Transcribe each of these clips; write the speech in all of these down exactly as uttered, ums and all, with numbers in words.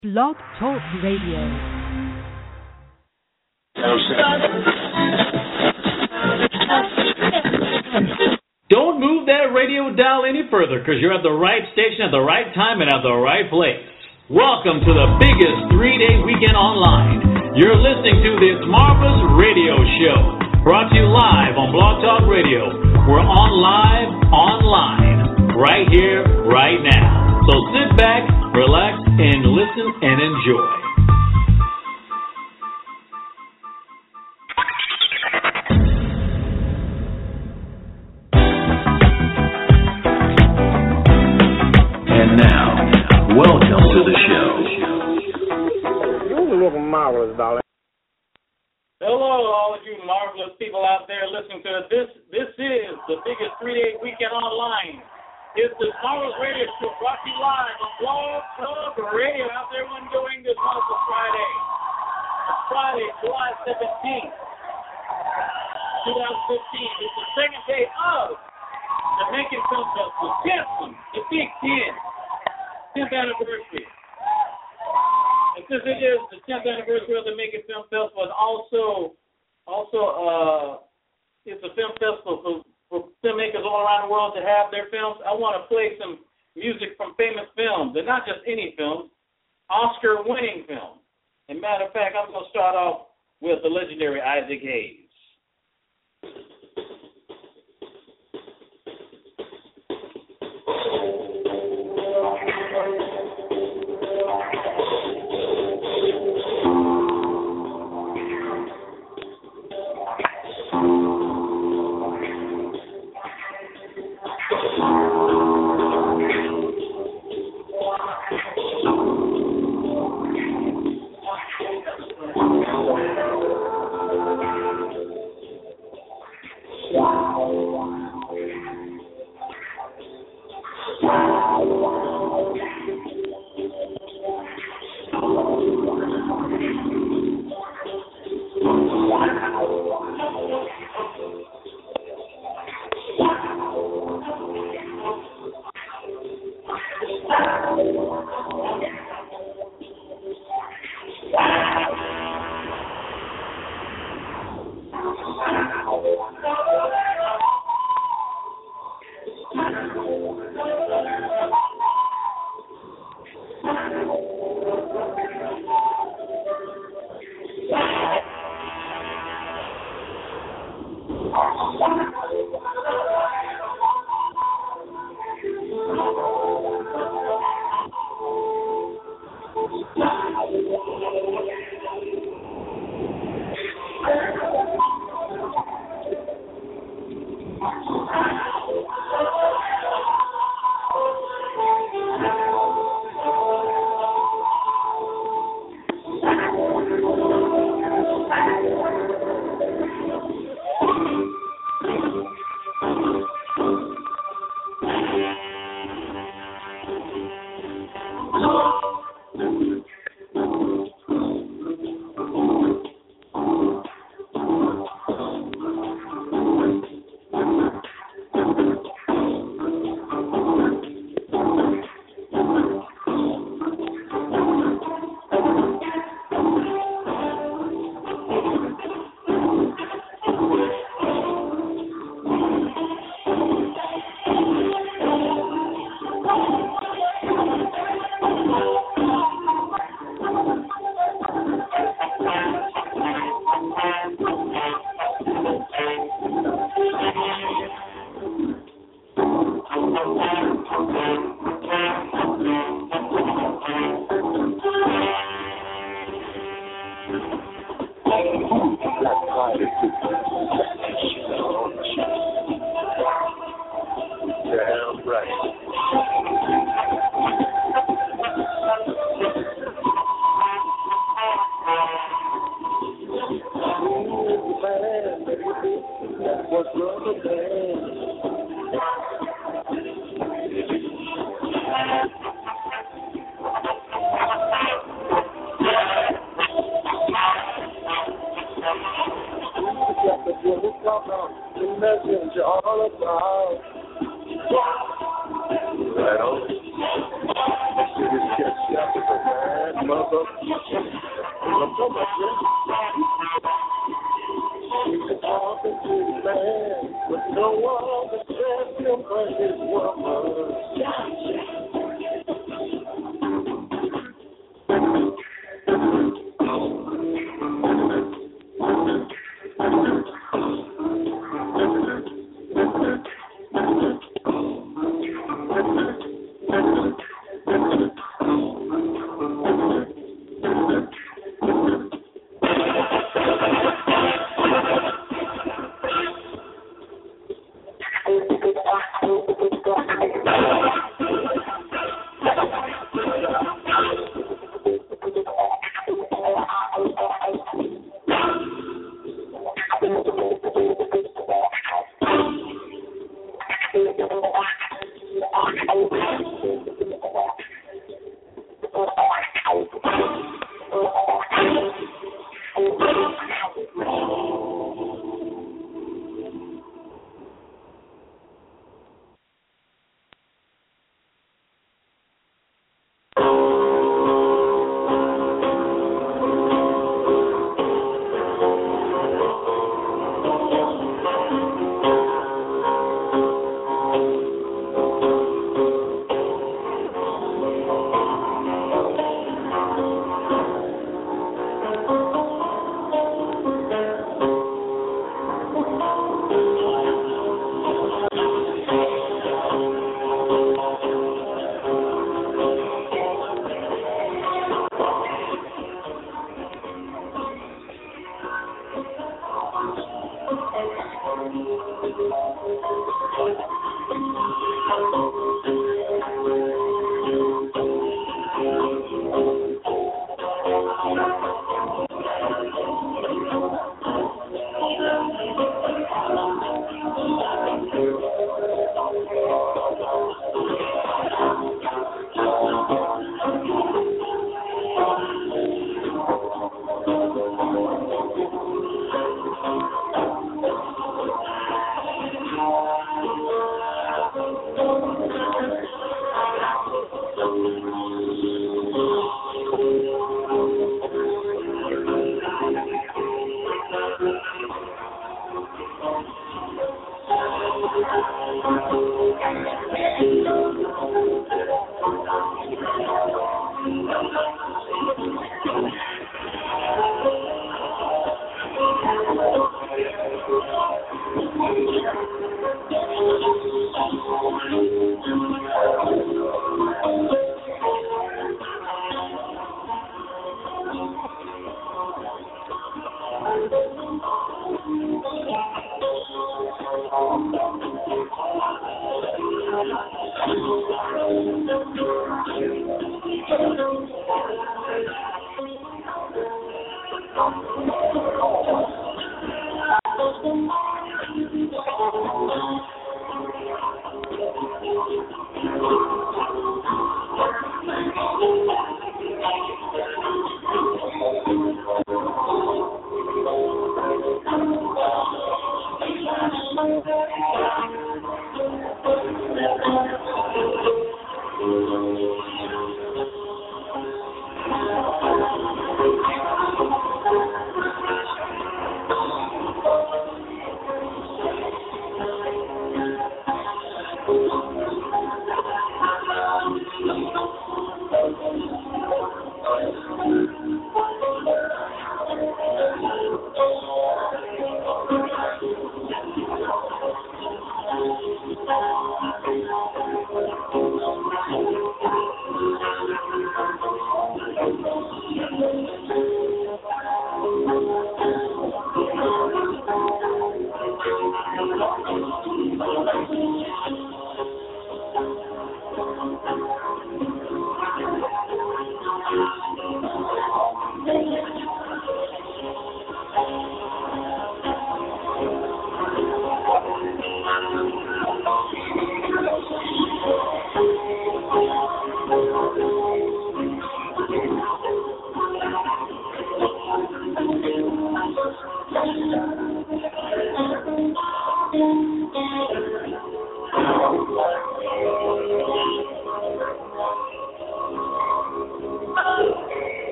Blog Talk Radio. Don't move that radio dial any further, because you're at the right station at the right time and at the right place. Welcome to the biggest three-day weekend online. You're listening to this marvelous radio show, brought to you live on Blog Talk Radio. We're on live, online, right here, right now. So sit back, relax, and listen and enjoy. And now, welcome to the show. You look marvelous, darling. Hello, all of you marvelous people out there listening to this. This is the biggest three-day weekend online. It's the Marvelous Radio Show brought to you live on Blog Talk Radio out there when doing this wonderful Friday. It's Friday, July seventeenth, twenty fifteen. It's the second day of the Macon Film Festival. Jensen, the Big Ten, tenth anniversary. And since it is the tenth anniversary of the Macon Film Festival, and also, also, uh, it's a film festival for, for filmmakers all around the world to have their films. I want to play some music from famous films, and not just any films, Oscar-winning films. And matter of fact, I'm going to start off with the legendary Isaac Hayes. Messenger all about. Right on. This shit is just shot with a man. Mother, mother, he's talking to the man, but no one understands him but his woman.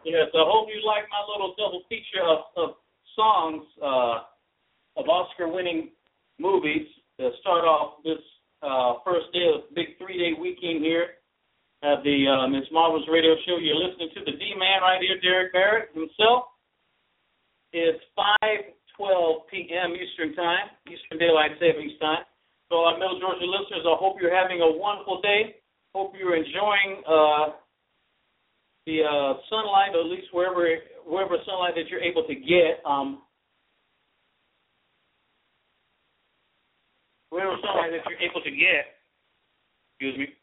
Yes, I hope you like my little double feature of, of songs uh, of Oscar-winning movies to start off this uh, first day of the big three-day weekend here at the uh, Miz Marvelous Radio Show. You're listening to the D-Man right here, Derek Barrett himself. It's five twelve p.m. Eastern Time, Eastern Daylight Savings Time. So, our Middle Georgia listeners, I hope you're having a wonderful day. Hope you're enjoying uh, the uh, sunlight, or at least wherever wherever sunlight that you're able to get. Um, wherever sunlight that you're able to get. Excuse me.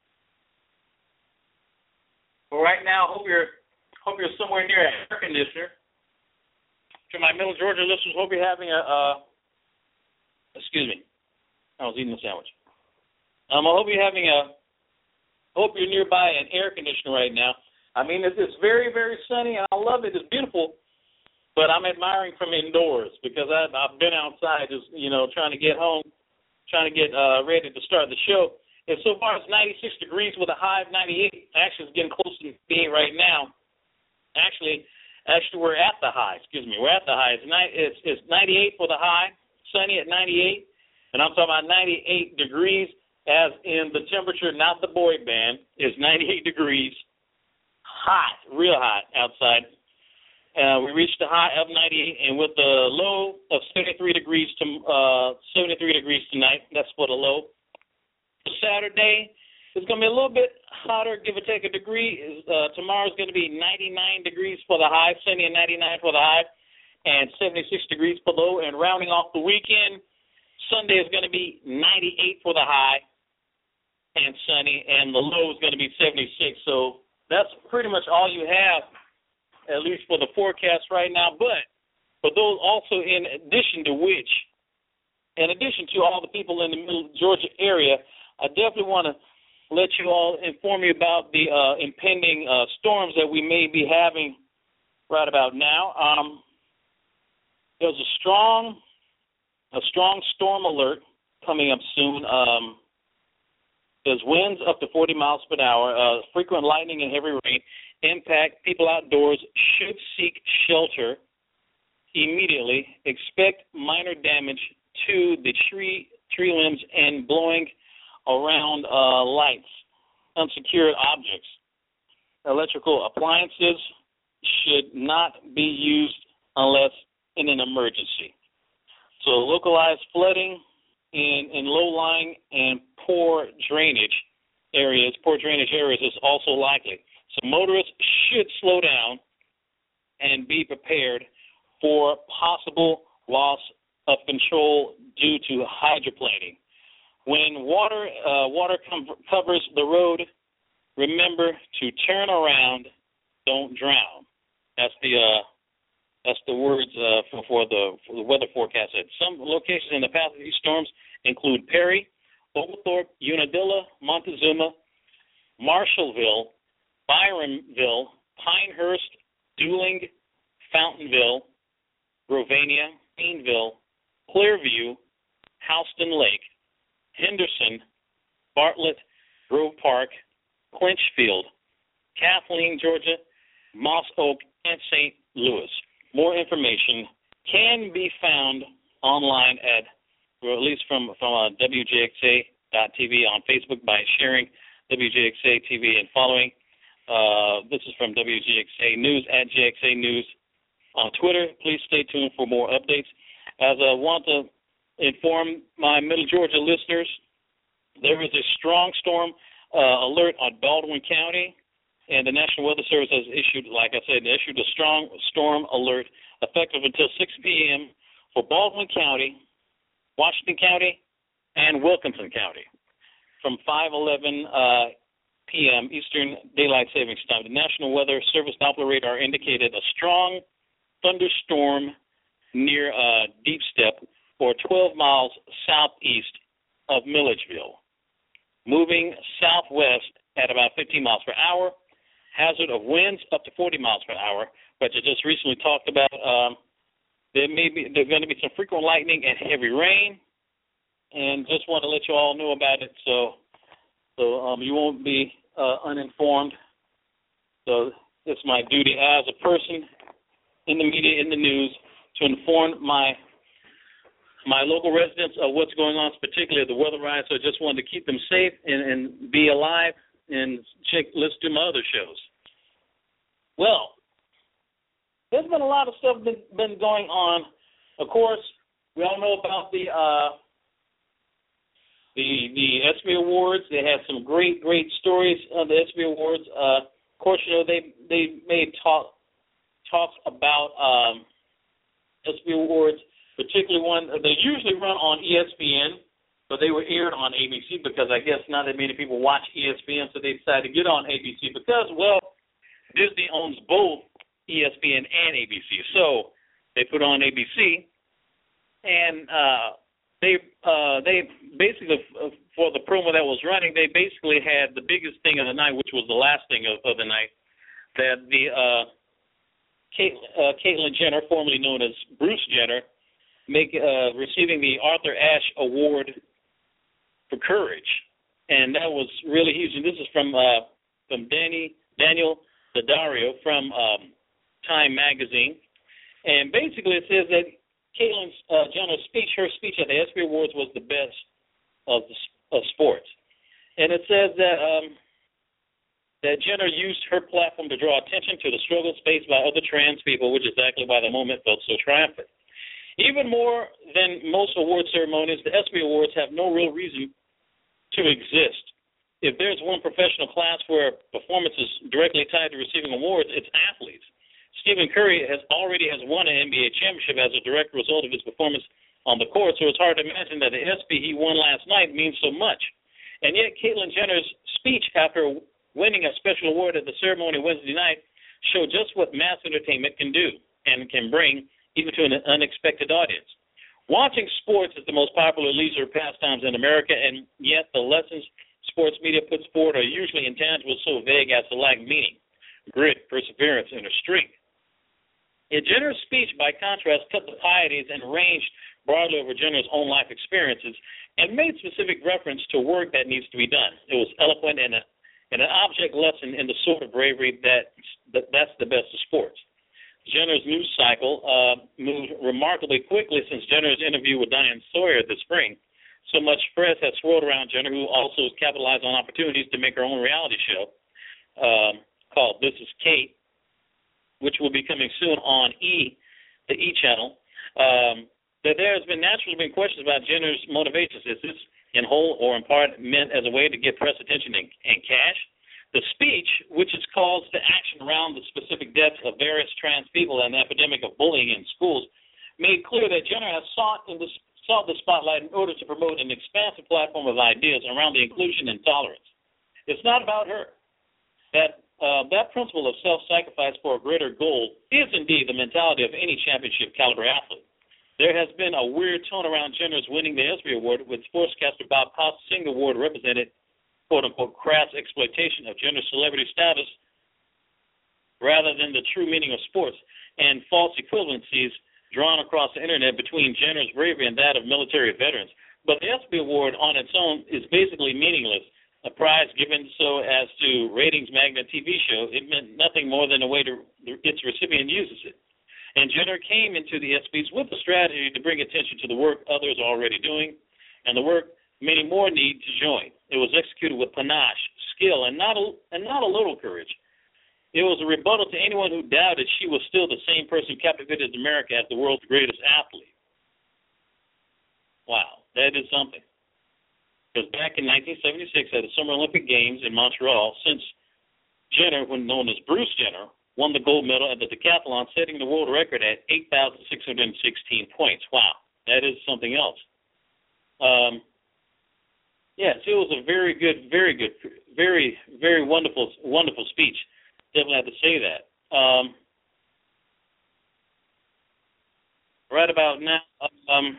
But right now, hope you're hope you're somewhere near an air conditioner. To my Middle Georgia listeners, hope you're having a. Uh, excuse me, I was eating a sandwich. Um, I hope you're having a. Hope you're nearby an air conditioner right now. I mean, it's, it's very, very sunny, and I love it. It's beautiful, but I'm admiring from indoors because I've, I've been outside, just you know, trying to get home, trying to get uh, ready to start the show. And so far, it's ninety-six degrees with a high of ninety-eight. Actually, it's getting close to ninety-eight right now. Actually. Actually, we're at the high. Excuse me, we're at the high. It's, it's, it's ninety-eight for the high, sunny at ninety-eight, and I'm talking about ninety-eight degrees, as in the temperature, not the boy band, is ninety-eight degrees, hot, real hot outside. Uh, we reached the high of ninety-eight, and with the low of seventy-three degrees to uh, seventy-three degrees tonight. That's for the low. Saturday, it's going to be a little bit hotter, give or take a degree. Uh, tomorrow's going to be ninety-nine degrees for the high, sunny and ninety-nine for the high, and seventy-six degrees for the low. And rounding off the weekend, Sunday is going to be ninety-eight for the high and sunny, and the low is going to be seventy-six. So that's pretty much all you have, at least for the forecast right now. But for those also, in addition to which, in addition to all the people in the Middle Georgia area, I definitely want to let you all inform you about the uh, impending uh, storms that we may be having right about now. Um, there's a strong, a strong storm alert coming up soon. Um, there's winds up to forty miles per hour, uh, frequent lightning and heavy rain impact. People outdoors should seek shelter immediately. Expect minor damage to the tree, tree limbs and blowing around uh, lights, unsecured objects. Electrical appliances should not be used unless in an emergency. So localized flooding in, in low-lying and poor drainage areas, poor drainage areas is also likely. So motorists should slow down and be prepared for possible loss of control due to hydroplaning. When water uh, water com- covers the road, remember to turn around, don't drown. That's the uh, that's the words uh, for, for the for the weather forecast. Some locations in the path of these storms include Perry, Oglethorpe, Unadilla, Montezuma, Marshallville, Byronville, Pinehurst, Dooling, Fountainville, Grovania, Greenville, Clearview, Houston Lake, Henderson, Bartlett, Grove Park, Clinchfield, Kathleen, Georgia, Moss Oak, and Saint Louis. More information can be found online at, or at least from, from uh, W J X A dot T V on Facebook by sharing W J X A T V and following. Uh, this is from W J X A News at J X A News on Twitter. Please stay tuned for more updates. As I want to inform my Middle Georgia listeners, there is a strong storm uh, alert on Baldwin County, and the National Weather Service has issued, like I said, issued a strong storm alert effective until six p.m. for Baldwin County, Washington County, and Wilkinson County from five eleven uh, p.m. Eastern Daylight Savings Time. The National Weather Service Doppler radar indicated a strong thunderstorm near uh, Deep Step, or twelve miles southeast of Milledgeville, moving southwest at about fifteen miles per hour. Hazard of winds up to forty miles per hour, but I just recently talked about um, there may be there's going to be some frequent lightning and heavy rain, and just want to let you all know about it so so um, you won't be uh, uninformed. So it's my duty as a person in the media, in the news, to inform my my local residents of what's going on, particularly the weather rise. So I just wanted to keep them safe and, and be alive and check, listen to my other shows. Well, there's been a lot of stuff been, been going on. Of course, we all know about the uh, the the ESPY Awards. They had some great, great stories on the ESPY Awards. Uh, of course, you know, they they made talk talks about um, ESPY Awards, particularly one they usually run on E S P N, but they were aired on A B C because I guess not that many people watch E S P N, so they decided to get on A B C because, well, Disney owns both E S P N and A B C, so they put on A B C, and uh, they uh, they basically, uh, for the promo that was running, they basically had the biggest thing of the night, which was the last thing of, of the night, that the uh, Kate, uh, Caitlyn Jenner, formerly known as Bruce Jenner, make uh, receiving the Arthur Ashe Award for courage, and that was really huge. And this is from uh, from Danny Daniel Daddario from um, Time Magazine, and basically it says that Caitlyn uh, Jenner's speech, her speech at the ESPY Awards was the best of the, of sports, and it says that um, that Jenner used her platform to draw attention to the struggles faced by other trans people, which is exactly why the moment felt so triumphant. Even more than most award ceremonies, the ESPY Awards have no real reason to exist. If there's one professional class where performance is directly tied to receiving awards, it's athletes. Stephen Curry has already has won an N B A championship as a direct result of his performance on the court, so it's hard to imagine that the ESPY he won last night means so much. And yet Caitlyn Jenner's speech after winning a special award at the ceremony Wednesday night showed just what mass entertainment can do and can bring even to an unexpected audience. Watching sports is the most popular leisure pastimes in America, and yet the lessons sports media puts forward are usually intangible, so vague as to lack meaning, grit, perseverance, and strength. In Jenner's speech, by contrast, cut the pieties and ranged broadly over Jenner's own life experiences and made specific reference to work that needs to be done. It was eloquent and, a, and an object lesson in the sort of bravery that, that that's the best of sports. Jenner's news cycle uh, moved remarkably quickly since Jenner's interview with Diane Sawyer this spring. So much press has swirled around Jenner, who also capitalized on opportunities to make her own reality show um, called This Is Kate, which will be coming soon on E, the E channel. Um, that there has been naturally been questions about Jenner's motivations. Is this in whole or in part meant as a way to get press attention and, and cash? The speech, which is calls to action around the specific deaths of various trans people and the epidemic of bullying in schools, made clear that Jenner has sought, in the, sought the spotlight in order to promote an expansive platform of ideas around the inclusion and tolerance. It's not about her. That uh, that principle of self-sacrifice for a greater goal is indeed the mentality of any championship-caliber athlete. There has been a weird tone around Jenner's winning the ESPY Award, with sportscaster Bob Costas saying the award represented quote-unquote crass exploitation of Jenner's celebrity status rather than the true meaning of sports, and false equivalencies drawn across the internet between Jenner's bravery and that of military veterans. But the ESPY Award on its own is basically meaningless, a prize given so as to ratings magnet T V show. It meant nothing more than a way to its recipient uses it. And Jenner came into the ESPYs with a strategy to bring attention to the work others are already doing and the work many more need to join. It was executed with panache, skill, and not a, and not a little courage. It was a rebuttal to anyone who doubted she was still the same person who captivated America as the world's greatest athlete. Wow, that is something. Because back in nineteen seventy-six at the Summer Olympic Games in Montreal, since Jenner, when known as Bruce Jenner, won the gold medal at the decathlon, setting the world record at eight thousand six hundred sixteen points. Wow, that is something else. Um, yes, it was a very good, very good, very, very wonderful, wonderful speech. Definitely have to say that. Um, right about now, um,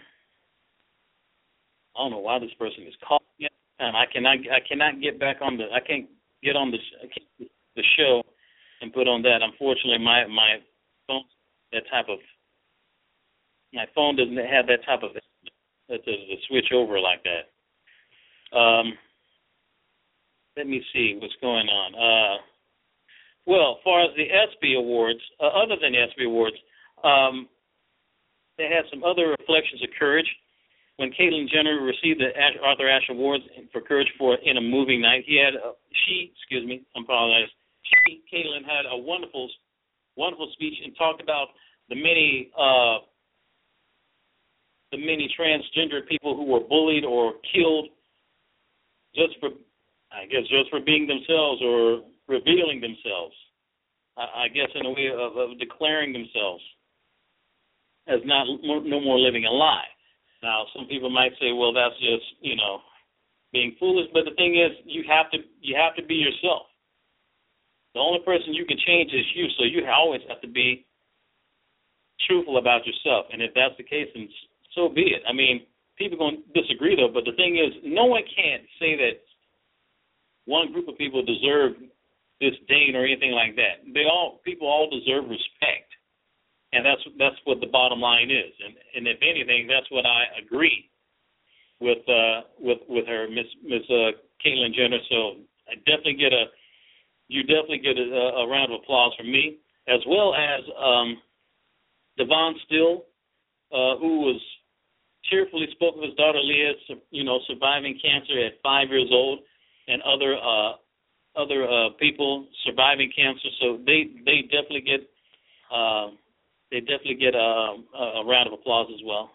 I don't know why this person is calling me, and I cannot, I cannot get back on the, I can't get on the, I can't, the show and put on that. Unfortunately, my my phone, that type of, my phone doesn't have that type of, that does a switch over like that. Um, let me see what's going on. Uh, well, as far as the ESPY Awards, uh, other than the ESPY Awards, um, they had some other reflections of courage. When Caitlyn Jenner received the Arthur Ashe Awards for courage for In a Moving Night, he had a, she, excuse me, I apologize. She, Caitlyn, had a wonderful, wonderful speech and talked about the many, uh, the many transgender people who were bullied or killed just for, I guess, just for being themselves or revealing themselves. I, I guess in a way of, of declaring themselves as not no more living a lie. Now, some people might say, well, that's just, you know, being foolish. But the thing is, you have to you have to be yourself. The only person you can change is you, so you always have to be truthful about yourself. And if that's the case, then so be it. I mean, people are going to disagree, though. But the thing is, no one can't say that one group of people deserve disdain or anything like that. They all people all deserve respect. And that's that's what the bottom line is, and and if anything, that's what I agree with uh, with with her, Miss Miss uh, Caitlyn Jenner. So I definitely get a you definitely get a, a round of applause from me, as well as um, Devon Still, uh, who was cheerfully spoke of his daughter Leah, you know, surviving cancer at five years old, and other uh, other uh, people surviving cancer. So they they definitely get. Uh, They definitely get a, a round of applause as well.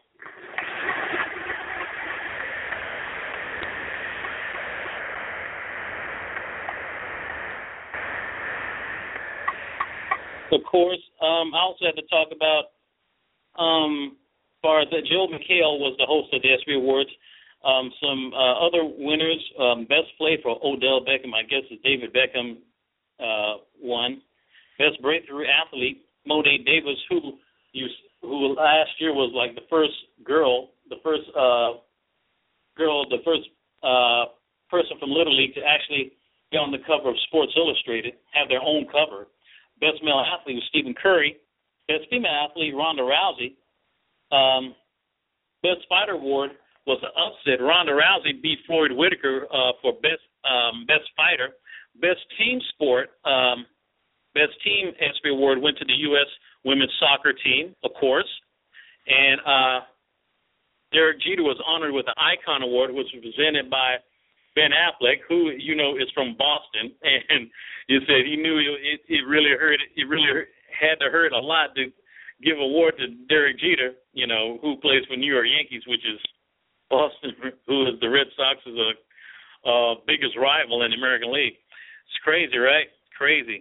Of course, um, I also have to talk about, um, as far as that, Joel McHale was the host of the ESPY Awards. Um, some uh, other winners, um, best play for Odell Beckham, I guess is David Beckham uh, won. Best breakthrough athlete, Mo'Day Davis, who you, who last year was like the first girl, the first uh, girl, the first uh, person from Little League to actually be on the cover of Sports Illustrated, have their own cover. Best male athlete was Stephen Curry. Best female athlete, Ronda Rousey. Um, best fighter award was an upset. Ronda Rousey beat Floyd Whitaker uh, for best um, best fighter. Best team sport. Um, Best Team ESPY Award went to the U S women's soccer team, of course. And uh, Derek Jeter was honored with the Icon Award, which was presented by Ben Affleck, who, you know, is from Boston. And you said he knew it, it really hurt. It really had to hurt a lot to give award to Derek Jeter, you know, who plays for New York Yankees, which is Boston, who is the Red Sox's uh, uh, biggest rival in the American League. It's crazy, right? Crazy.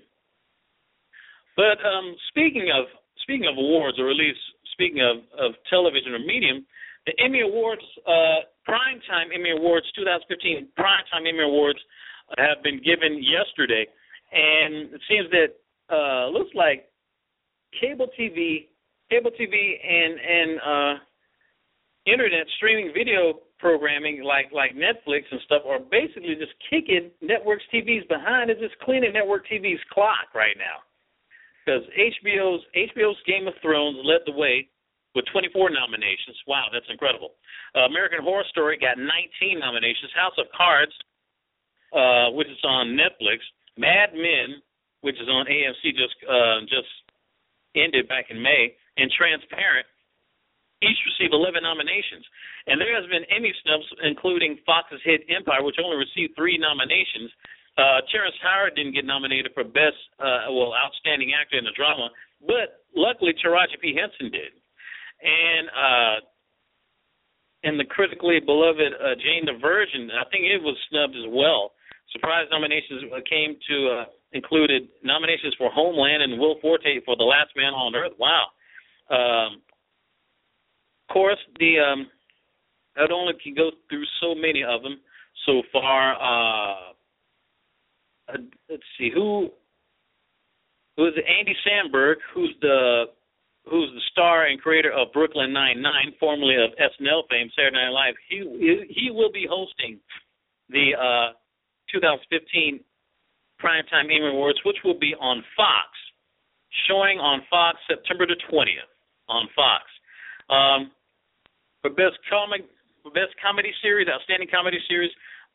But um, speaking of speaking of awards, or at least speaking of, of television or medium, the Emmy Awards, uh, Primetime Emmy Awards, twenty fifteen Primetime Emmy Awards have been given yesterday, and it seems that uh, looks like cable T V, cable T V, and and uh, internet streaming video programming like like Netflix and stuff are basically just kicking networks T Vs behind. It's just cleaning network T V's clock right now. Because H B O's H B O's Game of Thrones led the way with twenty-four nominations. Wow, that's incredible. Uh, American Horror Story got nineteen nominations. House of Cards, uh, which is on Netflix. Mad Men, which is on A M C, just uh, just ended back in May. And Transparent, each received eleven nominations. And there has been Emmy snubs, including Fox's hit Empire, which only received three nominations. Uh, Terrence Howard didn't get nominated for Best, uh, well, Outstanding Actor in a Drama, but luckily Taraji P. Henson did. And uh, and the critically beloved uh, Jane the Virgin, I think it was snubbed as well. Surprise nominations came to uh, included nominations for Homeland and Will Forte for The Last Man on Earth. Wow. Um, of course, the um, I only can go through so many of them so far. Uh, Uh, let's see who who is it? Andy Samberg, who's the who's the star and creator of Brooklyn Nine-Nine, formerly of S N L fame, Saturday Night Live. He he will be hosting the uh, twenty fifteen Primetime Emmy Awards, which will be on Fox, showing on Fox September the twentieth on Fox. Um, for best comic, for best comedy series, outstanding comedy series,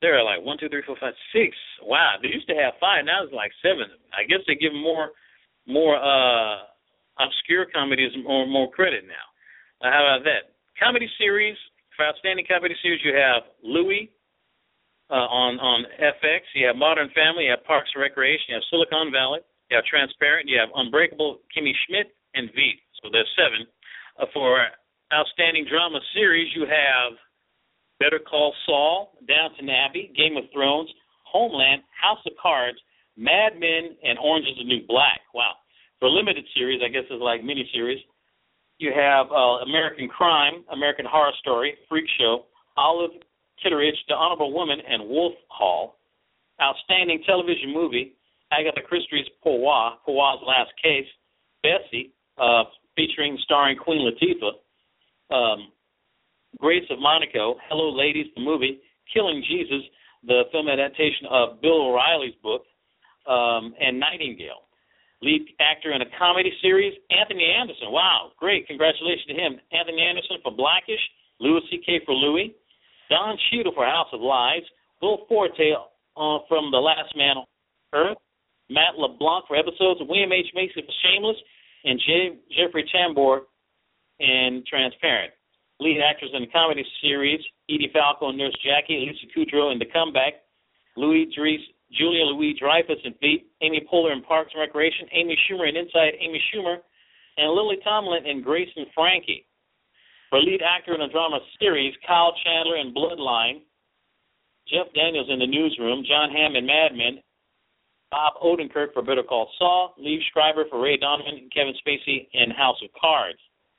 There are like one, two, three, four, five, six. Wow, they used to have five. Now it's like seven. I guess they give more, more uh, obscure comedies more more credit now. Uh, how about that? Comedy series. For outstanding comedy series, you have Louie uh, on on F X. You have Modern Family. You have Parks and Recreation. You have Silicon Valley. You have Transparent. You have Unbreakable Kimmy Schmidt and Veep. So there's seven. Uh, for outstanding drama series, you have Better Call Saul, Downton Abbey, Game of Thrones, Homeland, House of Cards, Mad Men, and Orange is the New Black. Wow. For limited series, I guess it's like miniseries, you have uh, American Crime, American Horror Story, Freak Show, Olive Kitteridge, The Honorable Woman, and Wolf Hall. Outstanding television movie, Agatha Christie's Poirot, Poirot's Last Case, Bessie, uh, featuring starring Queen Latifah, um, Grace of Monaco, Hello Ladies, the movie, Killing Jesus, the film adaptation of Bill O'Reilly's book, um, and Nightingale. Lead actor in a comedy series, Anthony Anderson. Wow, great. Congratulations to him. Anthony Anderson for Blackish, Louis C K for Louie, Don Cheadle for House of Lies, Will Forte uh, from The Last Man on Earth, Matt LeBlanc for Episodes, William H. Macy for Shameless, and J- Jeffrey Tambor in Transparent. Lead actors in the comedy series, Edie Falco and Nurse Jackie, Lisa Kudrow in The Comeback, Louis Dries, Julia Louis-Dreyfus in Veep, Amy Poehler in Parks and Recreation, Amy Schumer in Inside Amy Schumer, and Lily Tomlin in Grace and Frankie. For lead actor in a drama series, Kyle Chandler in Bloodline, Jeff Daniels in The Newsroom, John Hamm in Mad Men, Bob Odenkirk for Better Call Saul, Liev Schreiber for Ray Donovan, and Kevin Spacey in House of Cards.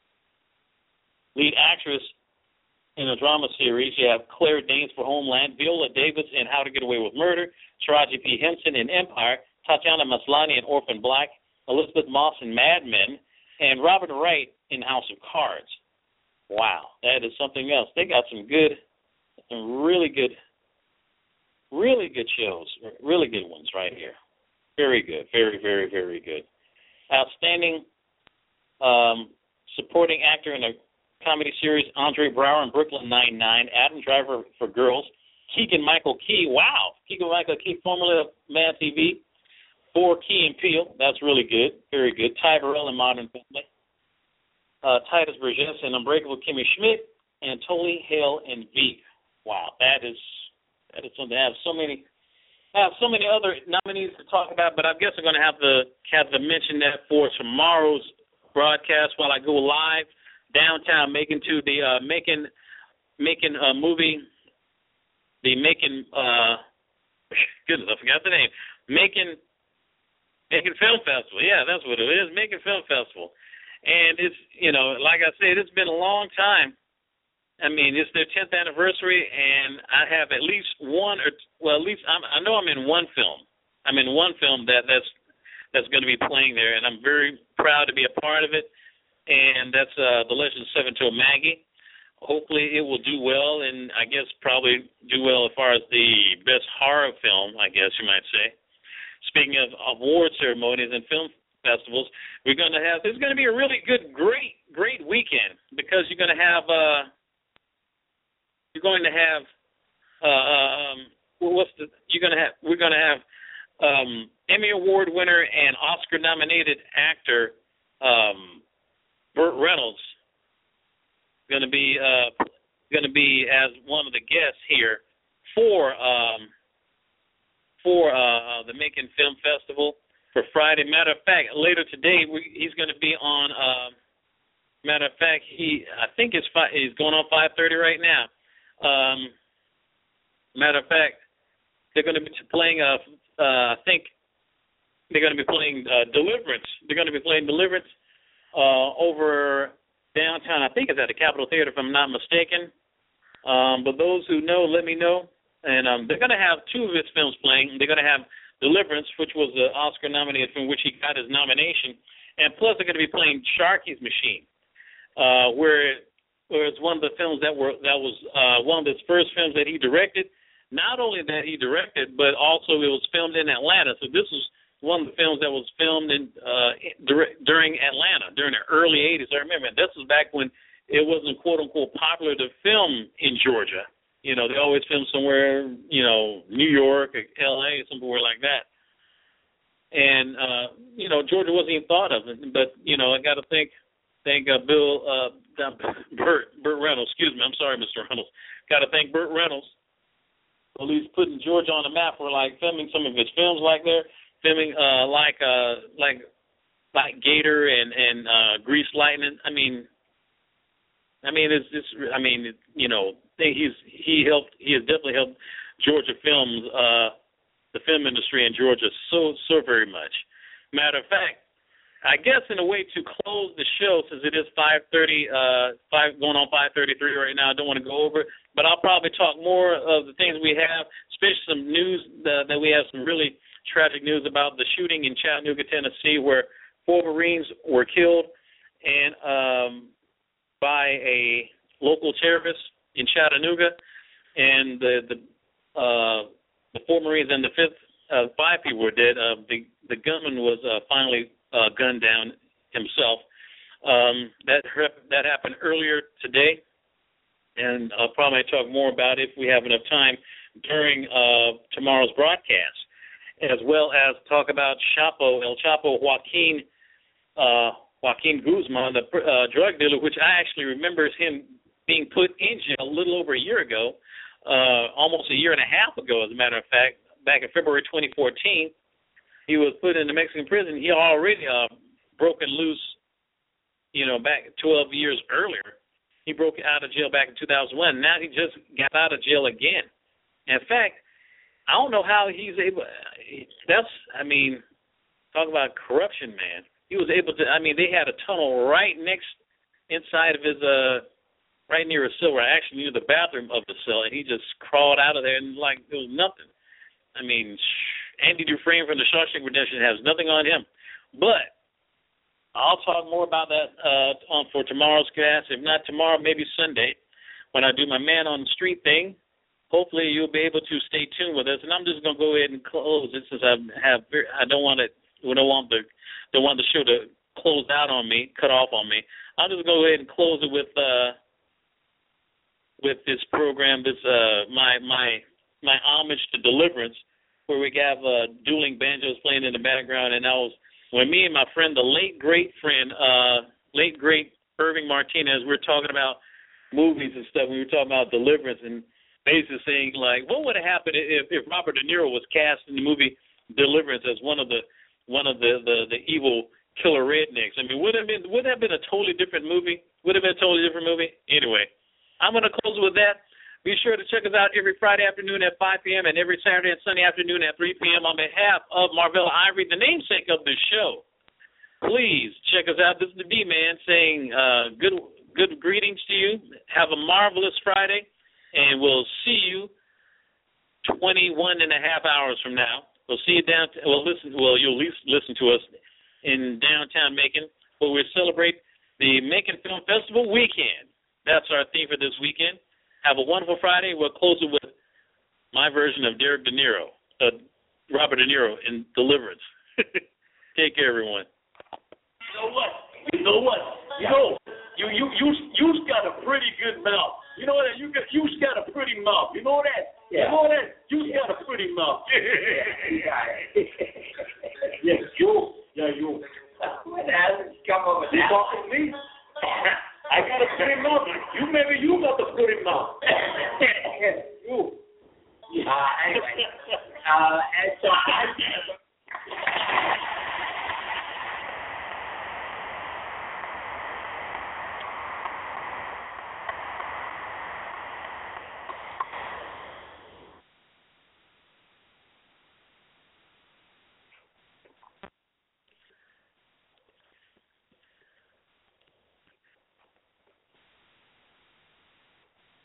Lead actress in a drama series, you have Claire Danes for Homeland, Viola Davis in How to Get Away with Murder, Taraji P. Henson in Empire, Tatiana Maslany in Orphan Black, Elizabeth Moss in Mad Men, and Robin Wright in House of Cards. Wow, that is something else. They got some good, some really good, really good shows, really good ones right here. Very good, very, very, very good. Outstanding um, supporting actor in a comedy series, Andre Braugher in Brooklyn Nine-Nine, Adam Driver for Girls, Keegan-Michael Key, wow, Keegan-Michael Key, formerly of Mad T V, for Key and Peele, that's really good, very good, Ty Burrell in Modern Family, uh, Titus Burgess in Unbreakable Kimmy Schmidt, and Toli Hale in Veep. Wow, that is that is something. I have so many, I have so many other nominees to talk about, but I guess I'm going to have to have to mention that for tomorrow's broadcast while I go live downtown, making to the uh, making making a movie, the making uh, goodness, I forgot the name, making making film festival. Yeah, that's what it is, making film festival. And it's, you know, like I said, it's been a long time. I mean, it's their tenth anniversary, and I have at least one or well, at least I'm, I know I'm in one film. I'm in one film that that's that's going to be playing there, and I'm very proud to be a part of it. And that's uh, The Legend of Seven Toe Maggie. Hopefully it will do well, and I guess probably do well as far as the best horror film, I guess you might say. Speaking of award ceremonies and film festivals, we're going to have, this is going to be a really good, great, great weekend, because you're going to have, uh, you're going to have, uh, um, what's the, you're going to have, we're going to have um, Emmy Award winner and Oscar nominated actor, um, Burt Reynolds, going to be uh, going to be as one of the guests here for um, for uh, the Macon Film Festival for Friday. Matter of fact, later today we, he's going to be on. Uh, matter of fact, he I think it's five, he's going on five thirty right now. Um, matter of fact, they're going to be playing. Uh, uh, I think they're going to be playing uh, Deliverance. They're going to be playing Deliverance. Uh, over downtown, I think it's at the Capitol Theater, if I'm not mistaken. Um, but those who know, let me know. And um, they're going to have two of his films playing. They're going to have Deliverance, which was the Oscar-nominated film, which he got his nomination. And plus, they're going to be playing Sharky's Machine, uh, where, where it's one of the films that were that was uh, one of his first films that he directed. Not only that he directed, but also it was filmed in Atlanta. So this was one of the films that was filmed in uh, during Atlanta, during the early eighties. I remember this was back when it wasn't, quote-unquote, popular to film in Georgia. You know, they always film somewhere, you know, New York or L A, somewhere like that. And, uh, you know, Georgia wasn't even thought of. But, you know, I got to thank, thank uh, Bill, uh, Burt, Burt Reynolds. Excuse me. I'm sorry, Mister Reynolds. Got to thank Burt Reynolds for at least putting Georgia on the map for, like, filming some of his films like there, filming uh, like uh, like like Gator and, and uh, Grease Lightning. I mean, I mean, it's, it's I mean, it, you know, he's he helped. He has definitely helped Georgia films, uh, the film industry in Georgia, so so very much. Matter of fact, I guess in a way to close the show, since it is five thirty, uh, five going on five thirty-three right now. I don't want to go over it, but I'll probably talk more of the things we have, especially some news that, that we have some really tragic news about the shooting in Chattanooga, Tennessee, where four Marines were killed and um, by a local terrorist in Chattanooga, and the the uh, the four Marines and the fifth, uh, five people were dead. Uh, the the gunman was uh, finally uh, gunned down himself. Um, that that happened earlier today, and I'll probably talk more about it if we have enough time during uh, tomorrow's broadcast, as well as talk about Chapo, El Chapo Joaquin uh, Joaquin Guzman, the uh, drug dealer, which I actually remember him being put in jail a little over a year ago. Uh, almost a year and a half ago, as a matter of fact, back in February twenty fourteen, he was put in the Mexican prison. He already uh, broken loose, you know, back twelve years earlier. He broke out of jail back in two thousand one. Now he just got out of jail again. In fact, I don't know how he's able. That's, I mean, talk about corruption, man. He was able to. I mean, they had a tunnel right next inside of his uh. right near his cell, right, actually near the bathroom of the cell, and he just crawled out of there and like it was nothing. I mean, Andy Dufresne from the Shawshank Redemption has nothing on him. But I'll talk more about that uh, on for tomorrow's cast. If not tomorrow, maybe Sunday, when I do my Man on the Street thing. Hopefully, you'll be able to stay tuned with us. And I'm just gonna go ahead and close it since I have I don't want it. We don't want the don't want the show to close out on me, cut off on me. I'll just go ahead and close it with. Uh, with this program, this uh, my my my homage to Deliverance, where we have uh, dueling banjos playing in the background, and that was when me and my friend, the late great friend, uh, late great Irving Martinez, we were talking about movies and stuff. We were talking about Deliverance, and basically saying like, what would have happened if, if Robert De Niro was cast in the movie Deliverance as one of the one of the, the, the evil killer rednecks? I mean, would have been would have been a totally different movie? Would have been a totally different movie? Anyway. I'm going to close with that. Be sure to check us out every Friday afternoon at five p.m. and every Saturday and Sunday afternoon at three p.m. on behalf of Marvella Ivory, the namesake of the show. Please check us out. This is the D-Man saying uh, good good greetings to you. Have a marvelous Friday, and we'll see you twenty-one and a half hours from now. We'll see you down. Well, listen. Well, you'll at least listen to us in downtown Macon, where we celebrate the Macon Film Festival weekend. That's our theme for this weekend. Have a wonderful Friday. We'll close it with my version of Derek De Niro, uh, Robert De Niro in Deliverance. Take care, everyone. You know what? You know what? You know, you you you you's got a pretty good mouth. You know that you got you's got a pretty mouth. You know that? Yeah. You know that? You's yeah. got a pretty mouth. Yeah, yeah, you. Yeah, you. What happened? Come over. You talking to me? I got a pretty mouth. You maybe you got the pretty mouth. You. Uh, anyway. Uh, and so I